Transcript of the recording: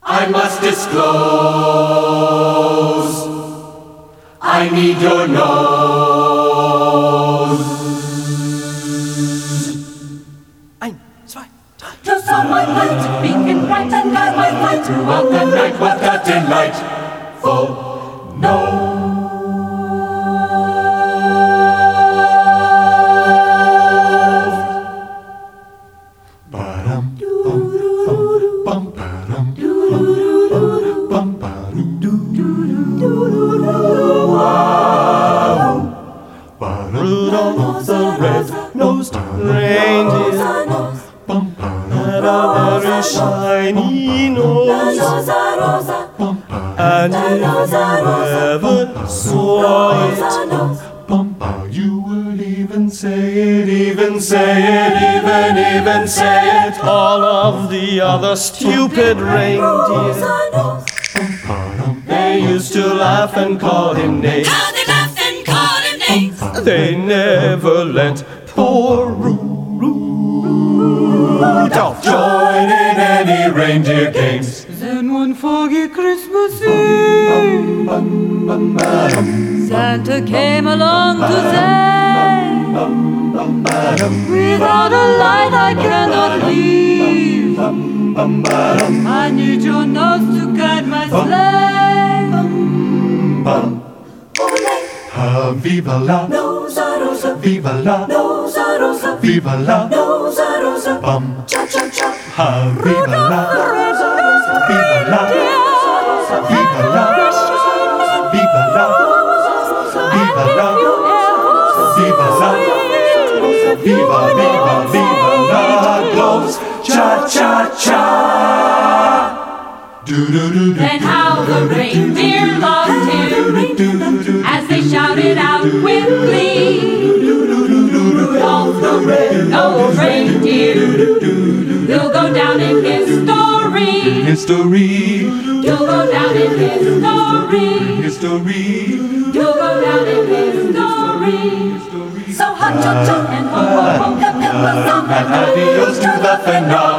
I must disclose. I need your nose. Ein, zwei, drei. You saw my light, beacon bright, and guide my flight Throughout the night was that delightful nose. Rudolph the red-nosed reindeer had a very shiny nose, and if you ever saw it, you would even say it, even say it. All of the other stupid reindeer, they used to laugh and call him names. How they laugh and call him names. They never let poor Rudolph Join in any reindeer games. Then one foggy Christmas Eve, Santa came along to say, without a light I cannot leave. I need your nose to guide my sleigh. Viva la, Nosa rosa, viva la, nosa rosa, viva la, nosa rosa, bum. cha cha cha. Viva la, viva la, viva la, viva la, viva la, viva la, viva, viva, viva la, glows, cha cha cha. Do do do do. And how the reindeer loved him as they shouted out with glee, Rudolph the red-nosed reindeer, he'll go down in history. You'll go down in history. You'll go down in history. So hot cha cha And ho ho ho, pep pep a song. And adios to the finale.